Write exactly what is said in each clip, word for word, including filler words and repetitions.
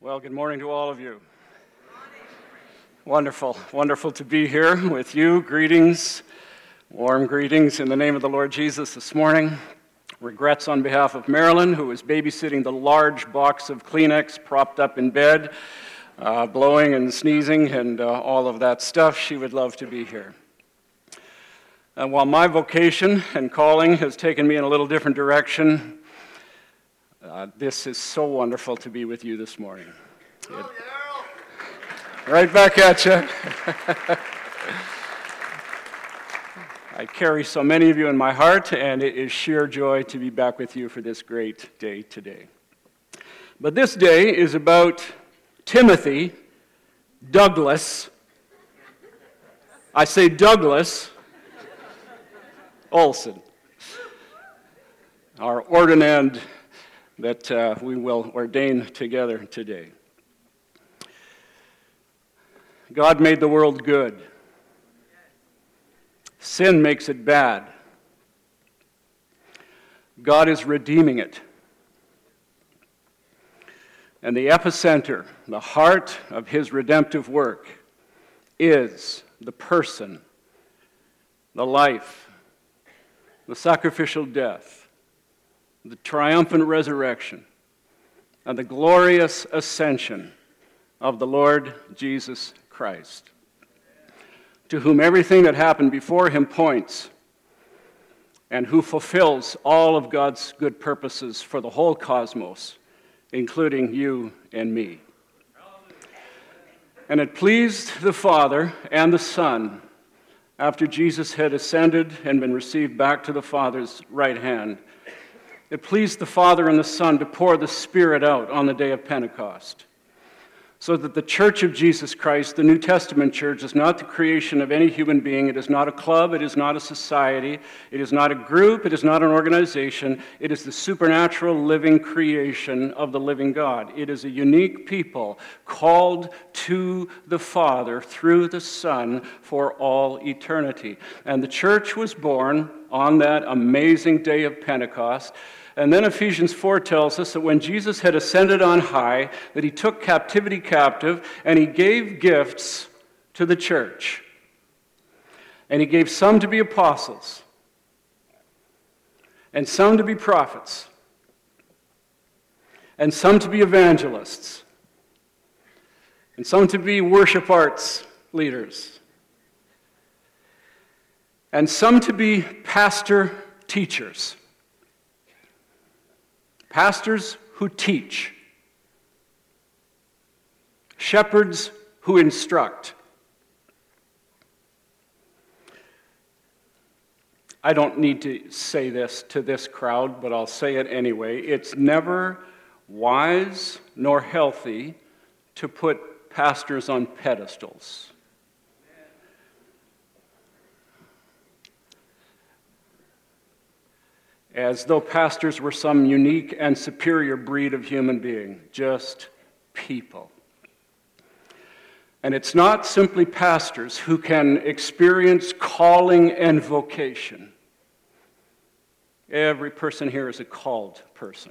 Well, good morning to all of you. Wonderful, wonderful to be here with you. Greetings, warm greetings in the name of the Lord Jesus this morning. Regrets on behalf of Marilyn, who is babysitting the large box of Kleenex propped up in bed, uh, blowing and sneezing and uh, all of that stuff. She would love to be here. And while my vocation and calling has taken me in a little different direction, Uh, this is so wonderful to be with you this morning. It, right back at you. I carry so many of you in my heart, and it is sheer joy to be back with you for this great day today. But this day is about Timothy Douglas. I say Douglas Olson, our ordinand that uh, we will ordain together today. God made the world good. Sin makes it bad. God is redeeming it. And the epicenter, the heart of his redemptive work, is the person, the life, the sacrificial death, the triumphant resurrection, and the glorious ascension of the Lord Jesus Christ, to whom everything that happened before him points, and who fulfills all of God's good purposes for the whole cosmos, including you and me. And it pleased the Father and the Son, after Jesus had ascended and been received back to the Father's right hand, it pleased the Father and the Son to pour the Spirit out on the day of Pentecost, so that the Church of Jesus Christ, the New Testament church, is not the creation of any human being. It is not a club. It is not a society. It is not a group. It is not an organization. It is the supernatural living creation of the living God. It is a unique people called to the Father through the Son for all eternity. And the church was born on that amazing day of Pentecost. And then Ephesians four tells us that when Jesus had ascended on high, that he took captivity captive, and he gave gifts to the church. And he gave some to be apostles, and some to be prophets, and some to be evangelists, and some to be worship arts leaders, and some to be pastor teachers. Pastors who teach, shepherds who instruct. I don't need to say this to this crowd, but I'll say it anyway. It's never wise nor healthy to put pastors on pedestals. As though pastors were some unique and superior breed of human being, just people. And it's not simply pastors who can experience calling and vocation. Every person here is a called person,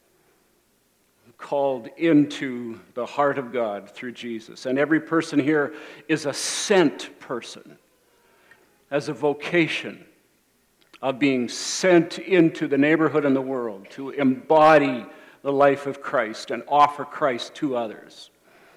called into the heart of God through Jesus. And every person here is a sent person, has a vocation of being sent into the neighborhood and the world to embody the life of Christ and offer Christ to others.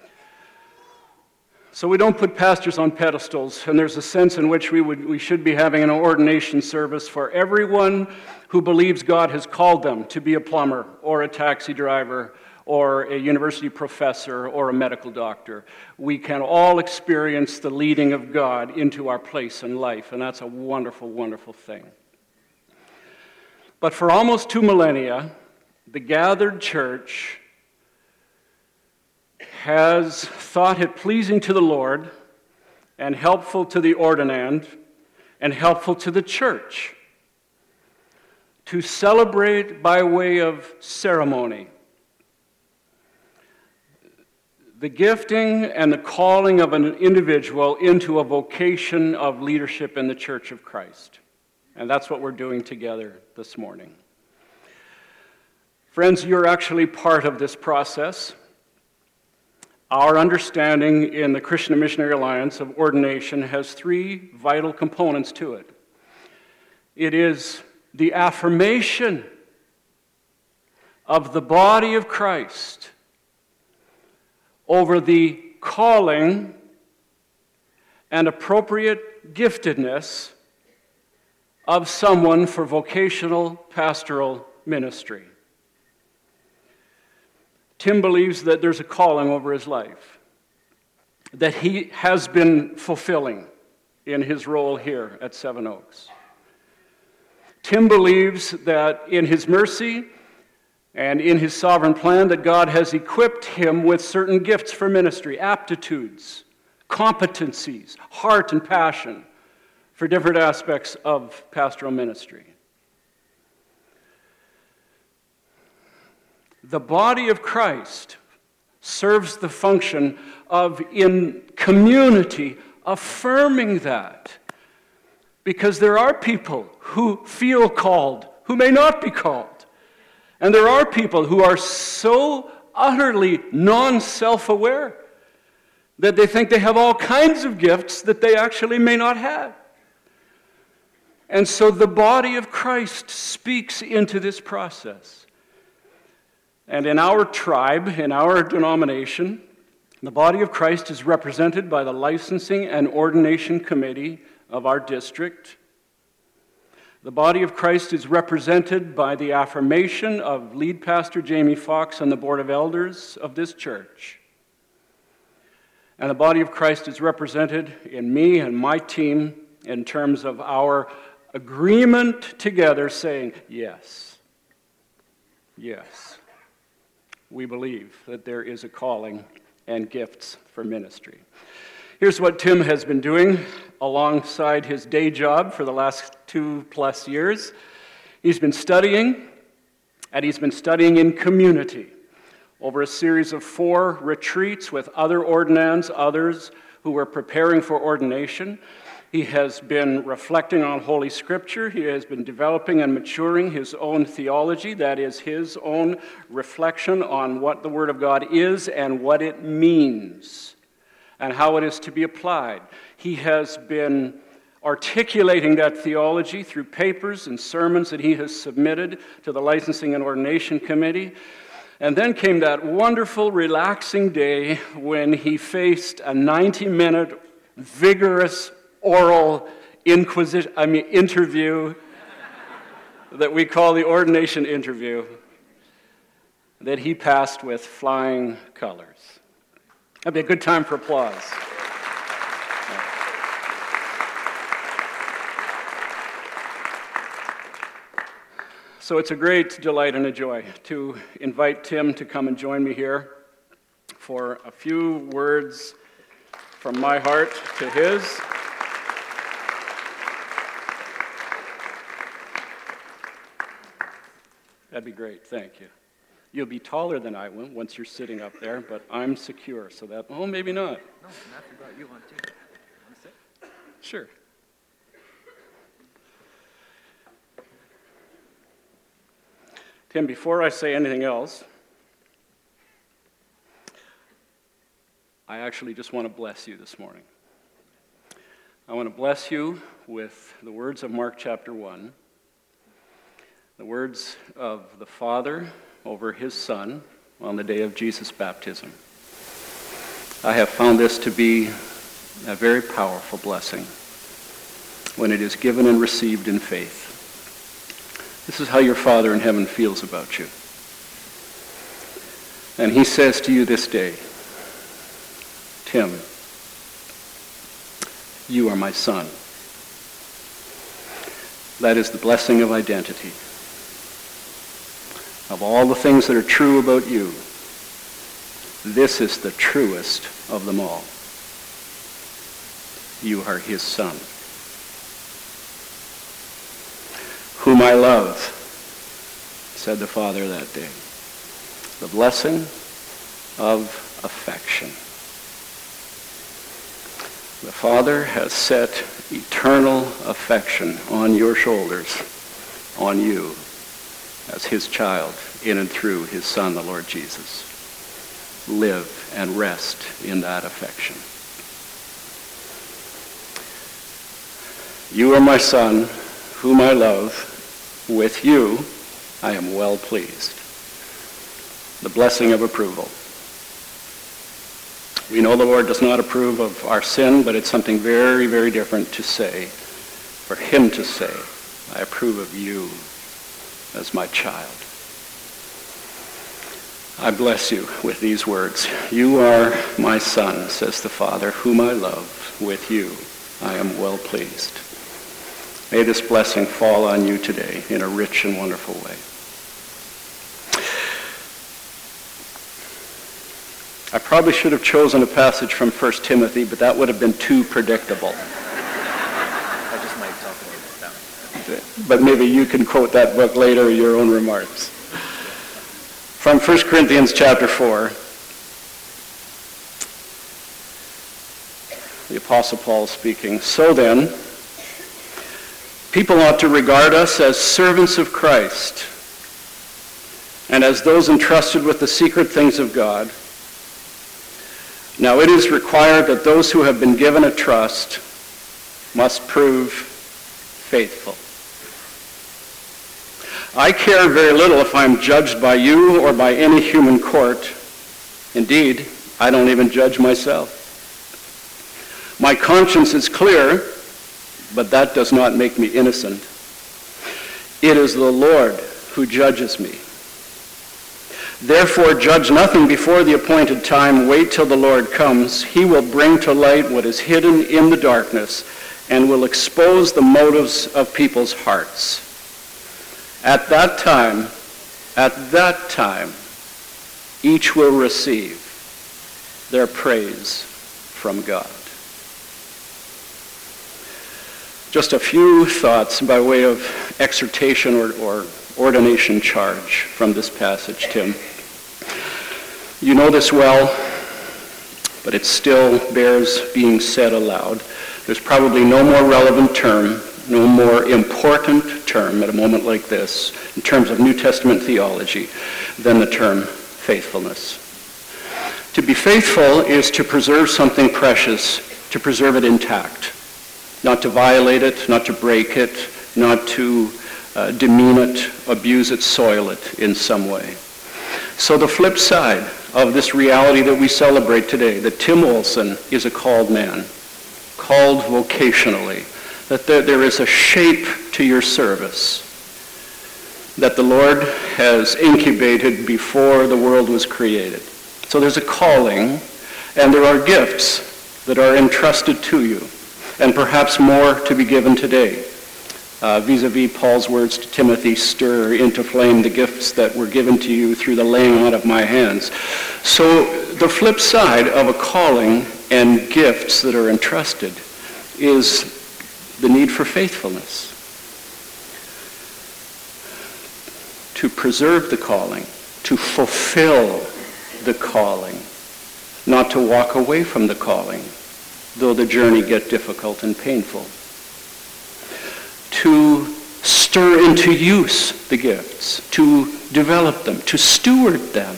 So we don't put pastors on pedestals, and there's a sense in which we would we should be having an ordination service for everyone who believes God has called them to be a plumber or a taxi driver or a university professor or a medical doctor. We can all experience the leading of God into our place in life, and that's a wonderful, wonderful thing. But for almost two millennia, the gathered church has thought it pleasing to the Lord and helpful to the ordinand and helpful to the church to celebrate by way of ceremony the gifting and the calling of an individual into a vocation of leadership in the Church of Christ. And that's what we're doing together this morning. Friends, you're actually part of this process. Our understanding in the Christian Missionary Alliance of ordination has three vital components to it. It is the affirmation of the body of Christ over the calling and appropriate giftedness of someone for vocational pastoral ministry. Tim believes that there's a calling over his life that he has been fulfilling in his role here at Seven Oaks. Tim believes that in his mercy and in his sovereign plan that God has equipped him with certain gifts for ministry, aptitudes, competencies, heart and passion for different aspects of pastoral ministry. The body of Christ serves the function of, in community, affirming that. Because there are people who feel called, who may not be called. And there are people who are so utterly non-self-aware that they think they have all kinds of gifts that they actually may not have. And so the body of Christ speaks into this process. And in our tribe, in our denomination, the body of Christ is represented by the licensing and ordination committee of our district. The body of Christ is represented by the affirmation of lead pastor Jamie Fox and the board of elders of this church. And the body of Christ is represented in me and my team in terms of our agreement together saying, yes, yes. We believe that there is a calling and gifts for ministry. Here's what Tim has been doing alongside his day job for the last two plus years. He's been studying, and he's been studying in community over a series of four retreats with other ordinands, others who were preparing for ordination. He has been reflecting on Holy Scripture. He has been developing and maturing his own theology, that is, his own reflection on what the Word of God is and what it means and how it is to be applied. He has been articulating that theology through papers and sermons that he has submitted to the Licensing and Ordination Committee. And then came that wonderful, relaxing day when he faced a ninety-minute, vigorous oral inquisition, I mean interview that we call the ordination interview that he passed with flying colors. That'd be a good time for applause. So it's a great delight and a joy to invite Tim to come and join me here for a few words from my heart to his. That'd be great, thank you. You'll be taller than I will once you're sitting up there, but I'm secure, so that, oh, maybe not. No, not about you want to. Want to sit? Sure. Tim, before I say anything else, I actually just want to bless you this morning. I want to bless you with the words of Mark chapter one. The words of the Father over his Son on the day of Jesus' baptism. I have found this to be a very powerful blessing when it is given and received in faith. This is how your Father in heaven feels about you. And he says to you this day, Tim, you are my son. That is the blessing of identity. Of all the things that are true about you, this is the truest of them all. You are his son, whom I love, said the Father that day. The blessing of affection. The Father has set eternal affection on your shoulders, on you, as his child, in and through his Son, the Lord Jesus. live and rest in that affection. You are my Son, whom I love. With you I am well pleased. The blessing of approval. We know the Lord does not approve of our sin, but it's something very, very different to say, for him to say, I approve of you as my child. I bless you with these words. You are my Son, says the Father, whom I love. With you I am well pleased. May this blessing fall on you today in a rich and wonderful way. I probably should have chosen a passage from First Timothy, but that would have been too predictable. I just might talk about that. But maybe you can quote that book later in your own remarks. From First Corinthians chapter four, the Apostle Paul speaking. So then, people ought to regard us as servants of Christ and as those entrusted with the secret things of God. Now it is required that those who have been given a trust must prove faithful. I care very little if I'm judged by you or by any human court. Indeed, I don't even judge myself. My conscience is clear, but that does not make me innocent. It is the Lord who judges me. Therefore, judge nothing before the appointed time. Wait till the Lord comes. He will bring to light what is hidden in the darkness and will expose the motives of people's hearts. At that time, at that time, each will receive their praise from God. Just a few thoughts by way of exhortation or, or ordination charge from this passage, Tim. You know this well, but it still bears being said aloud. There's probably no more relevant term, no more important term at a moment like this in terms of New Testament theology than the term faithfulness. To be faithful is to preserve something precious, to preserve it intact, not to violate it, not to break it, not to uh, demean it, abuse it, soil it in some way. So the flip side of this reality that we celebrate today, that Tim Olson is a called man, called vocationally, that there, there is a shape to your service that the Lord has incubated before the world was created. So there's a calling, and there are gifts that are entrusted to you, and perhaps more to be given today. Uh, vis-a-vis Paul's words to Timothy, stir into flame the gifts that were given to you through the laying on of my hands. So the flip side of a calling and gifts that are entrusted is the need for faithfulness. To preserve the calling, to fulfill the calling, not to walk away from the calling, though the journey get difficult and painful. To stir into use the gifts, to develop them, to steward them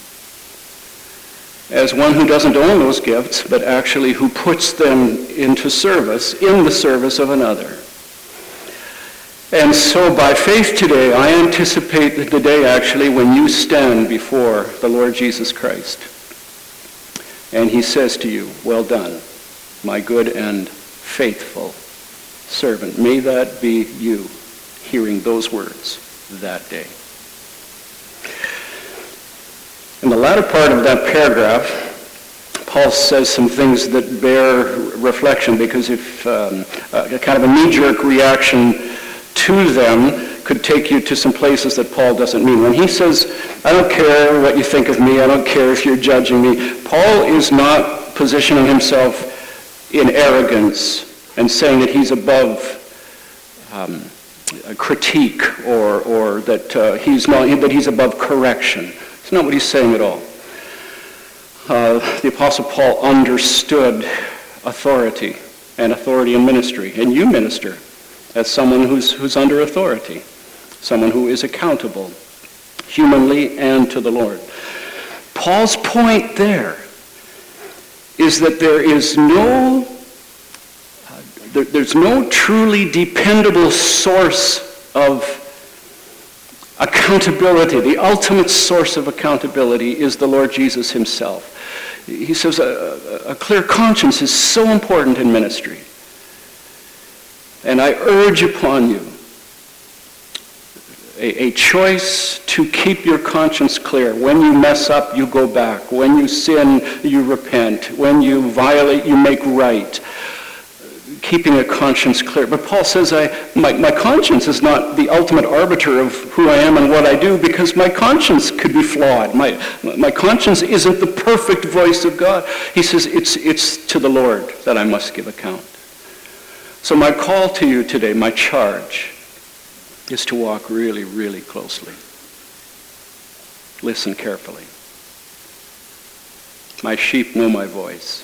as one who doesn't own those gifts, but actually who puts them into service, in the service of another. And so by faith today, I anticipate the day actually when you stand before the Lord Jesus Christ. And he says to you, well done, my good and faithful servant. May that be you hearing those words that day. In the latter part of that paragraph, Paul says some things that bear reflection, because if um, a kind of a knee-jerk reaction to them could take you to some places that Paul doesn't mean. When he says, I don't care what you think of me, I don't care if you're judging me, Paul is not positioning himself in arrogance and saying that he's above um, a critique or or that uh, he's not that he's above correction. It's not what he's saying at all. Uh, the Apostle Paul understood authority and authority in ministry, and you minister as someone who's who's under authority, someone who is accountable, humanly and to the Lord. Paul's point there is that there is no, uh, there, there's no truly dependable source of accountability. The ultimate source of accountability is the Lord Jesus himself. He says a, a clear conscience is so important in ministry. And I urge upon you a, a choice to keep your conscience clear. When you mess up, you go back. When you sin, you repent. When you violate, you make right. Keeping a conscience clear. But Paul says, I, my, my conscience is not the ultimate arbiter of who I am and what I do, because my conscience could be flawed. My, my conscience isn't the perfect voice of God. He says, it's, it's to the Lord that I must give account. So my call to you today, my charge, is to walk really, really closely. Listen carefully. My sheep know my voice.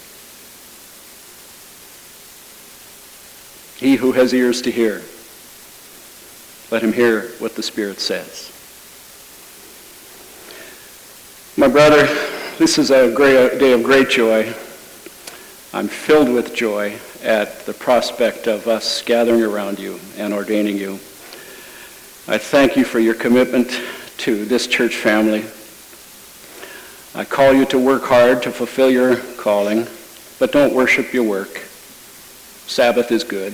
He who has ears to hear, let him hear what the Spirit says. My brother, this is a great day of great joy. I'm filled with joy at the prospect of us gathering around you and ordaining you. I thank you for your commitment to this church family. I call you to work hard to fulfill your calling, but don't worship your work. Sabbath is good.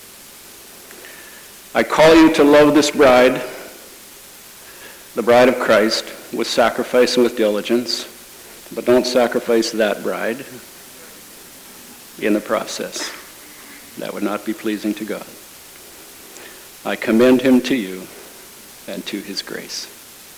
I call you to love this bride, the bride of Christ, with sacrifice and with diligence, but don't sacrifice that bride in the process. That would not be pleasing to God. I commend him to you and to his grace.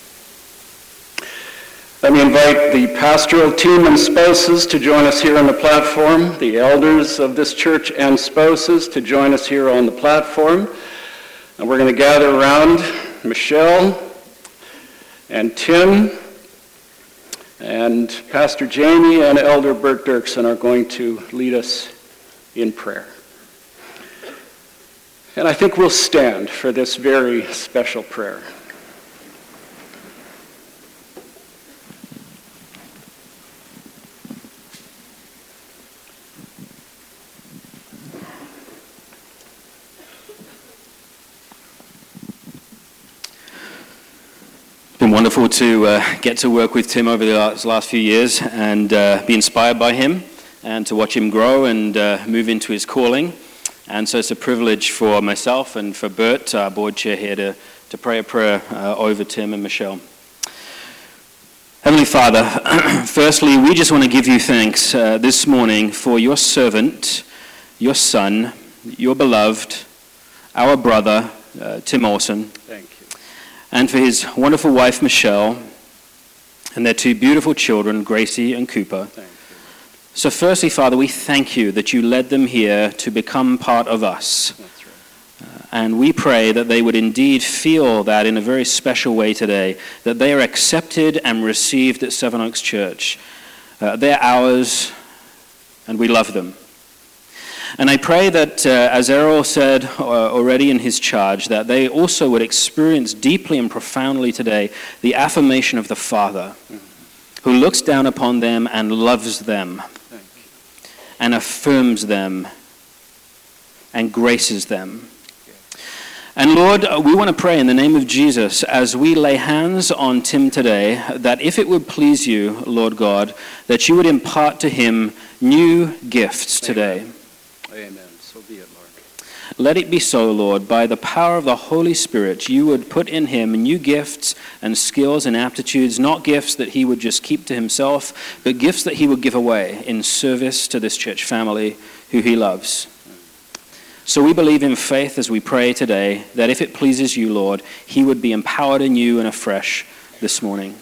Let me invite the pastoral team and spouses to join us here on the platform, the elders of this church and spouses to join us here on the platform. And we're going to gather around Michelle and Tim, and Pastor Jamie and Elder Bert Dirksen are going to lead us in prayer. And I think we'll stand for this very special prayer. Been wonderful to uh, get to work with Tim over the last, last few years and uh, be inspired by him and to watch him grow and uh, move into his calling. And so it's a privilege for myself and for Bert, our board chair here, to, to pray a prayer uh, over Tim and Michelle. Heavenly Father, firstly, we just want to give you thanks uh, this morning for your servant, your son, your beloved, our brother, uh, Tim Olson. Thank you. And for his wonderful wife, Michelle, and their two beautiful children, Gracie and Cooper. Thank you. So firstly, Father, we thank you that you led them here to become part of us. That's right. Uh, and we pray that they would indeed feel that in a very special way today, that they are accepted and received at Seven Oaks Church. Uh, they're ours, and we love them. And I pray that, uh, as Errol said uh, already in his charge, that they also would experience deeply and profoundly today the affirmation of the Father, mm-hmm. who looks down upon them and loves them and affirms them and graces them. And Lord, we want to pray in the name of Jesus as we lay hands on Tim today, that if it would please you, Lord God, that you would impart to him new gifts today. Amen. Amen. So be it, Lord. Let it be so, Lord. By the power of the Holy Spirit, you would put in him new gifts and skills and aptitudes, not gifts that he would just keep to himself, but gifts that he would give away in service to this church family who he loves. So we believe in faith as we pray today that if it pleases you, Lord, he would be empowered anew and afresh this morning.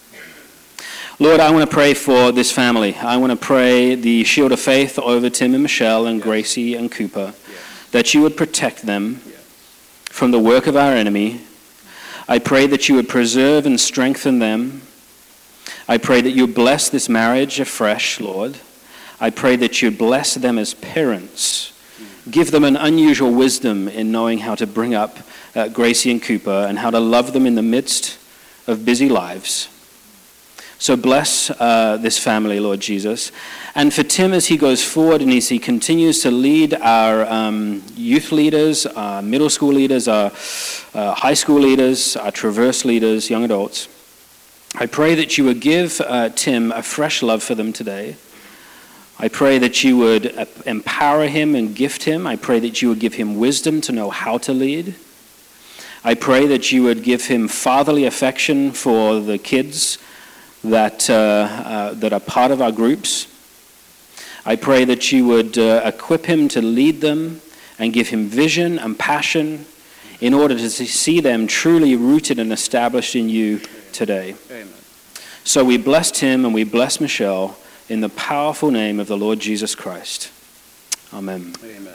Lord, I want to pray for this family. I want to pray the shield of faith over Tim and Michelle and yes. Gracie and Cooper, yes. that you would protect them yes. from the work of our enemy. I pray that you would preserve and strengthen them. I pray that you would bless this marriage afresh, Lord. I pray that you would bless them as parents. Give them an unusual wisdom in knowing how to bring up uh, Gracie and Cooper and how to love them in the midst of busy lives. So bless uh, this family, Lord Jesus. And for Tim, as he goes forward and as he continues to lead our um, youth leaders, our middle school leaders, our uh, high school leaders, our Traverse leaders, young adults, I pray that you would give uh, Tim a fresh love for them today. I pray that you would uh, empower him and gift him. I pray that you would give him wisdom to know how to lead. I pray that you would give him fatherly affection for the kids that uh, uh, that are part of our groups. I pray that you would uh, equip him to lead them and give him vision and passion in order to see them truly rooted and established in you today. Amen. So we bless Tim and we bless Michelle in the powerful name of the Lord Jesus Christ. Amen. Amen.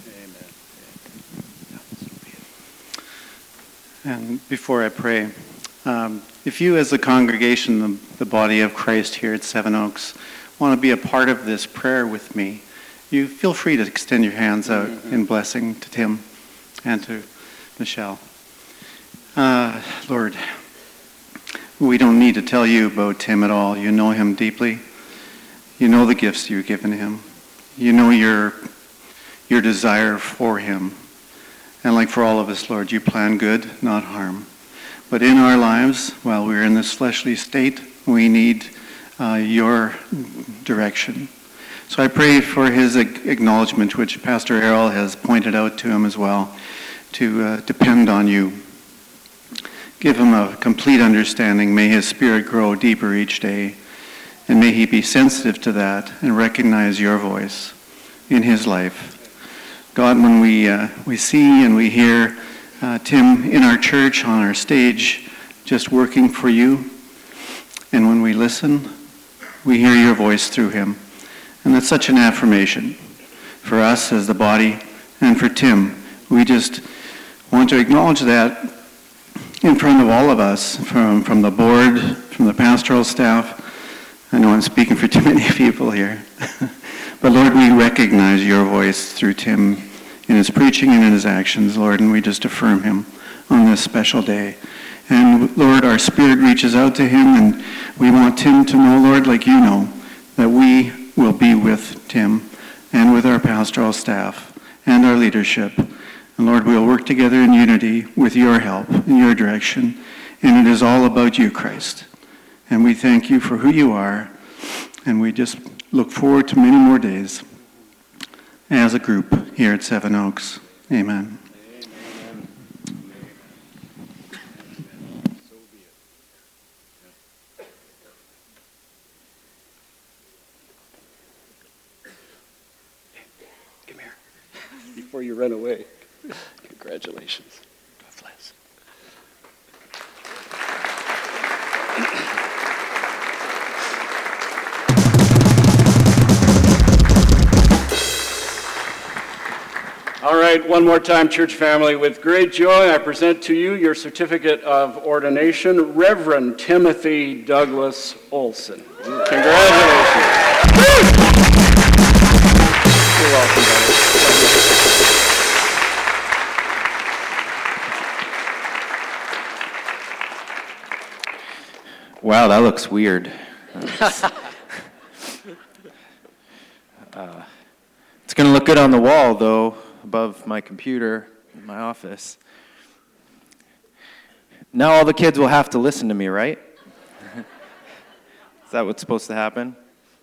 And before I pray, um, if you as a congregation, the, the body of Christ here at Seven Oaks, want to be a part of this prayer with me, you feel free to extend your hands out mm-hmm. in blessing to Tim and to Michelle. Uh, Lord, we don't need to tell you about Tim at all. You know him deeply. You know the gifts you've given him. You know your your desire for him. And like for all of us, Lord, you plan good, not harm. But in our lives, while we're in this fleshly state, we need uh, your direction. So I pray for his acknowledgement, which Pastor Errol has pointed out to him as well, to uh, depend on you. Give him a complete understanding. May his spirit grow deeper each day. And may he be sensitive to that and recognize your voice in his life. God, when we uh, we see and we hear uh, Tim in our church, on our stage, just working for you, and when we listen, we hear your voice through him. And that's such an affirmation for us as the body and for Tim. We just want to acknowledge that in front of all of us, from, from the board, from the pastoral staff. I know I'm speaking for too many people here. But Lord, we recognize your voice through Tim in his preaching and in his actions, Lord, and we just affirm him on this special day. And Lord, our spirit reaches out to him, and we want Tim to know, Lord, like you know, that we will be with Tim and with our pastoral staff and our leadership. And Lord, we'll work together in unity with your help and your direction. And it is all about you, Christ. And we thank you for who you are. And we just look forward to many more days as a group here at Seven Oaks. Amen. Come here. Before you run away. Congratulations. God bless. All right, one more time, church family. With great joy, I present to you your certificate of ordination, Reverend Timothy Douglas Olson. Congratulations. You're welcome, brother. Wow, that looks weird. uh, it's going to look good on the wall, though, above my computer in my office. Now all the kids will have to listen to me, right? Is that what's supposed to happen?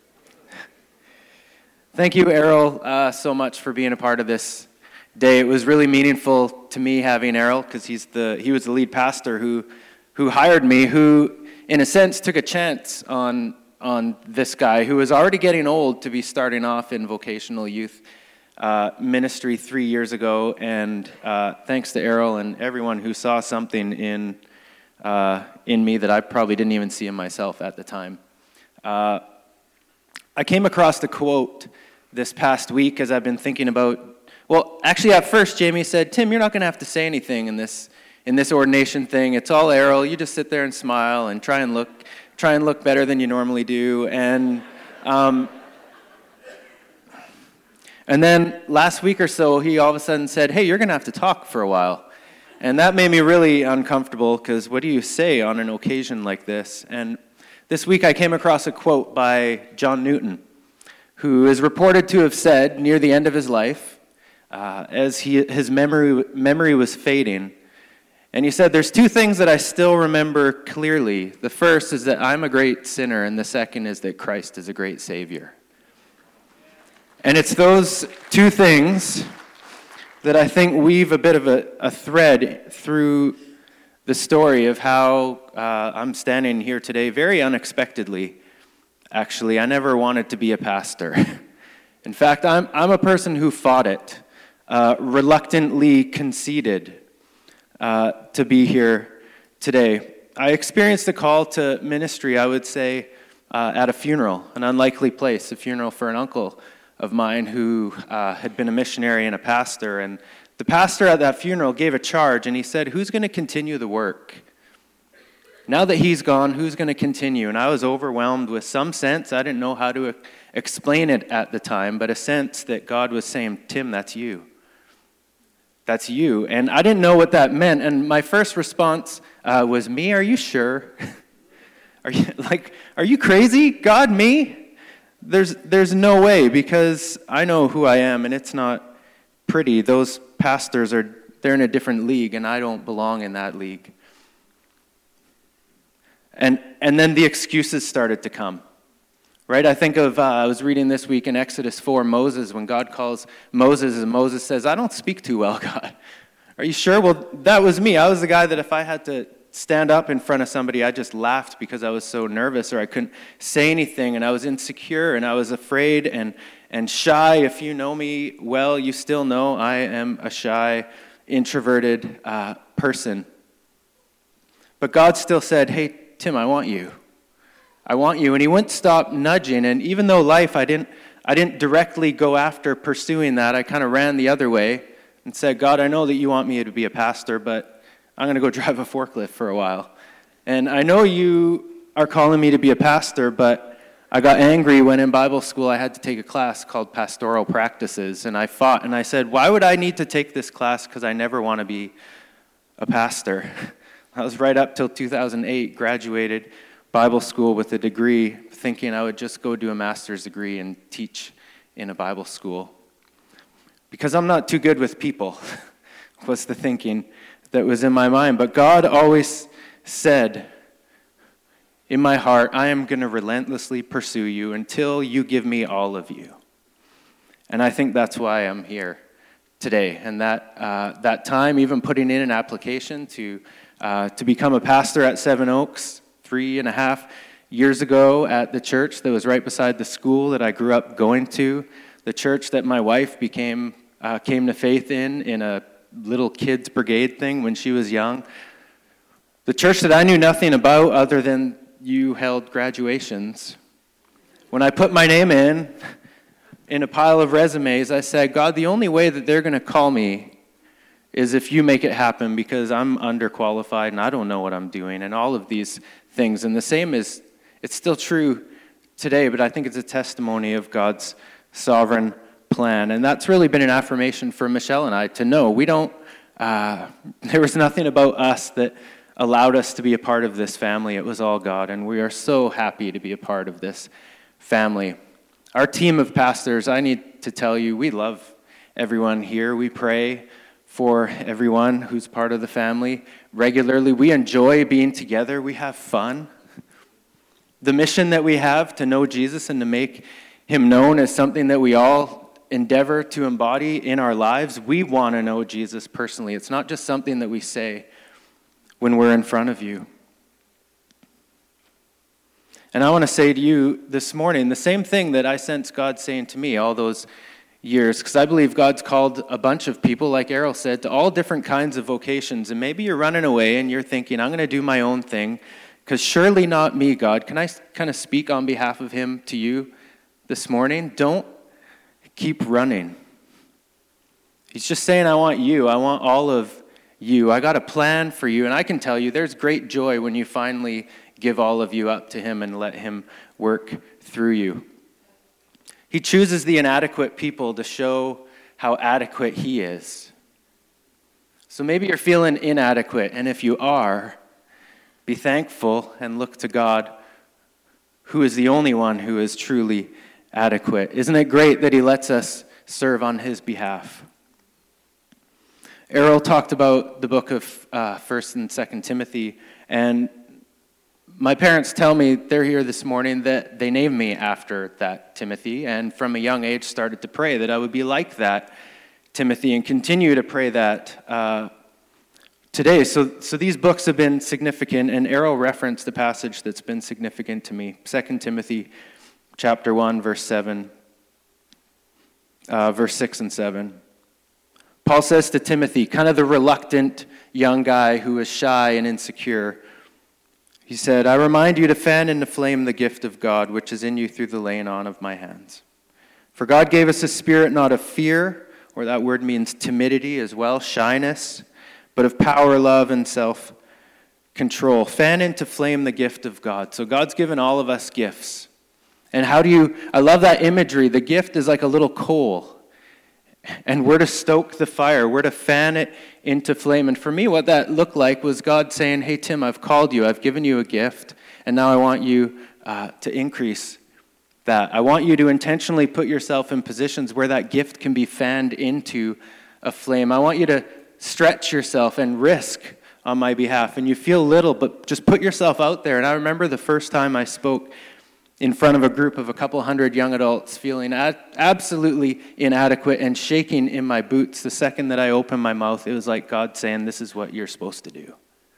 Thank you, Errol, uh, so much for being a part of this day. It was really meaningful to me having Errol, because he's the he was the lead pastor who who hired me, who in a sense took a chance on on this guy who was already getting old to be starting off in vocational youth uh, ministry three years ago. And uh, thanks to Errol and everyone who saw something in uh, in me that I probably didn't even see in myself at the time. Uh, I came across a quote this past week as I've been thinking about, well, actually at first Jamie said, Tim, you're not going to have to say anything in this in this ordination thing. It's all Errol. You just sit there and smile and try and look try and look better than you normally do. And um, and then last week or so, he all of a sudden said, hey, you're going to have to talk for a while. And that made me really uncomfortable, because what do you say on an occasion like this? And This week I came across a quote by John Newton, who is reported to have said near the end of his life, uh, as he, his memory, memory was fading, and he said, "There's two things that I still remember clearly. The first is that I'm a great sinner, and the second is that Christ is a great Savior." And it's those two things that I think weave a bit of a, a thread through the story of how uh, I'm standing here today very unexpectedly. Actually, I never wanted to be a pastor. In fact, I'm, I'm a person who fought it, uh, reluctantly conceded uh, to be here today. I experienced a call to ministry, I would say, uh, at a funeral, an unlikely place, a funeral for an uncle of mine who uh, had been a missionary and a pastor. And the pastor at that funeral gave a charge, and he said, "Who's going to continue the work? Now that he's gone, who's going to continue?" And I was overwhelmed with some sense. I didn't know how to explain it at the time, but a sense that God was saying, "Tim, that's you. That's you." And I didn't know what that meant. And my first response uh, was, "Me? Are you sure? Are you like, are you crazy? God, me? There's there's no way, because I know who I am, and it's not pretty. Those pastors are they're in a different league, and I don't belong in that league." And and then the excuses started to come, right? I think of, uh, I was reading this week in Exodus four, Moses, when God calls Moses, and Moses says, "I don't speak too well, God." "Are you sure?" Well, that was me. I was the guy that if I had to stand up in front of somebody, I just laughed because I was so nervous, or I couldn't say anything, and I was insecure, and I was afraid and, and shy. If you know me well, you still know I am a shy, introverted uh, person. But God still said, "Hey, Tim, I want you. I want you." And he wouldn't stop nudging. And even though life, I didn't, I didn't directly go after pursuing that, I kind of ran the other way and said, "God, I know that you want me to be a pastor, but I'm going to go drive a forklift for a while. And I know you are calling me to be a pastor, but I got angry when in Bible school I had to take a class called Pastoral Practices, and I fought, and I said, why would I need to take this class? Because I never want to be a pastor." I was right up till two thousand eight, graduated Bible school with a degree, thinking I would just go do a master's degree and teach in a Bible school. Because I'm not too good with people, was the thinking that was in my mind. But God always said in my heart, "I am going to relentlessly pursue you until you give me all of you." And I think that's why I'm here today. And that uh, that time, even putting in an application to uh, to become a pastor at Seven Oaks three and a half years ago at the church that was right beside the school that I grew up going to, the church that my wife became uh, came to faith in in a little kids brigade thing when she was young. The church that I knew nothing about other than you held graduations. When I put my name in, in a pile of resumes, I said, "God, the only way that they're going to call me is if you make it happen, because I'm underqualified and I don't know what I'm doing," and all of these things. And the same is, it's still true today, but I think it's a testimony of God's sovereign plan. And that's really been an affirmation for Michelle and I to know we don't, uh, there was nothing about us that allowed us to be a part of this family. It was all God, and we are so happy to be a part of this family. Our team of pastors, I need to tell you, we love everyone here. We pray for everyone who's part of the family regularly. We enjoy being together. We have fun. The mission that we have to know Jesus and to make him known is something that we all endeavor to embody in our lives. We want to know Jesus personally. It's not just something that we say when we're in front of you. And I want to say to you this morning the same thing that I sense God saying to me all those years, because I believe God's called a bunch of people, like Errol said, to all different kinds of vocations. And maybe you're running away and you're thinking, "I'm going to do my own thing, because surely not me, God." Can I kind of speak on behalf of him to you this morning? Don't keep running. He's just saying, "I want you. I want all of you. I got a plan for you." And I can tell you there's great joy when you finally give all of you up to him and let him work through you. He chooses the inadequate people to show how adequate he is. So maybe you're feeling inadequate, and if you are, be thankful and look to God who is the only one who is truly adequate. Isn't it great that he lets us serve on his behalf? Errol talked about the book of uh, First and Second Timothy, and my parents tell me they're here this morning that they named me after that Timothy, and from a young age started to pray that I would be like that Timothy and continue to pray that uh, today. So, so these books have been significant, and Errol referenced a passage that's been significant to me. Second Timothy chapter one, verse seven, uh, verse six and seven. Paul says to Timothy, kind of the reluctant young guy who is shy and insecure, he said, I remind you to fan into flame the gift of God, which is in you through the laying on of my hands. For God gave us a spirit not of fear, or that word means timidity as well, shyness, but of power, love, and self-control. Fan into flame the gift of God. So God's given all of us gifts. And how do you, I love that imagery. The gift is like a little coal. And we're to stoke the fire. We're to fan it into flame. And for me, what that looked like was God saying, hey, Tim, I've called you. I've given you a gift. And now I want you uh, to increase that. I want you to intentionally put yourself in positions where that gift can be fanned into a flame. I want you to stretch yourself and risk on my behalf. And you feel little, but just put yourself out there. And I remember the first time I spoke in front of a group of a couple hundred young adults, feeling ad- absolutely inadequate and shaking in my boots. The second that I opened my mouth, it was like God saying, this is what you're supposed to do.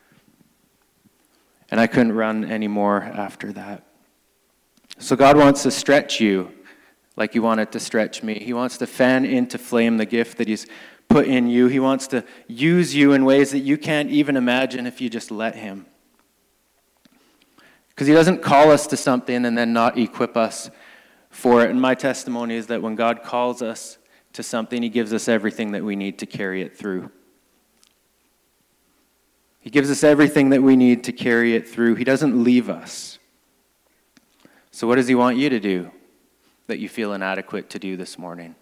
And I couldn't run anymore after that. So God wants to stretch you like he wanted to stretch me. He wants to fan into flame the gift that he's put in you. He wants to use you in ways that you can't even imagine if you just let him. Because he doesn't call us to something and then not equip us for it. And my testimony is that when God calls us to something, he gives us everything that we need to carry it through. He gives us everything that we need to carry it through. He doesn't leave us. So what does he want you to do that you feel inadequate to do this morning?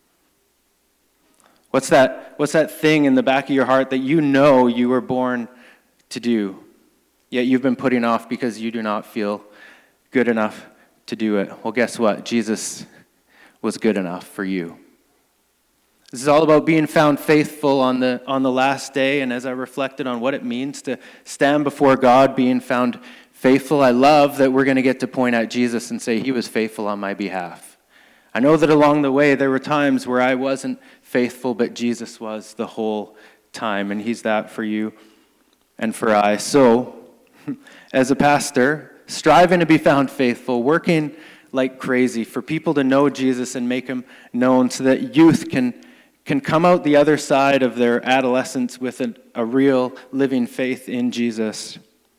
What's that, what's that thing in the back of your heart that you know you were born to do, yet you've been putting off because you do not feel good enough to do it? Well, guess what? Jesus was good enough for you. This is all about being found faithful on the on the last day, and as I reflected on what it means to stand before God, being found faithful, I love that we're going to get to point at Jesus and say, he was faithful on my behalf. I know that along the way there were times where I wasn't faithful, but Jesus was the whole time, and he's that for you and for I. So, as a pastor, striving to be found faithful, working like crazy for people to know Jesus and make him known so that youth can, can come out the other side of their adolescence with a, a real living faith in Jesus.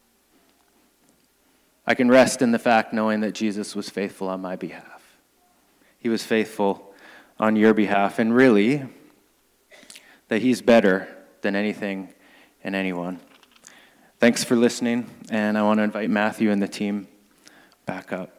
I can rest in the fact knowing that Jesus was faithful on my behalf. He was faithful on your behalf, and really, that he's better than anything and anyone. Thanks for listening, and I want to invite Matthew and the team back up.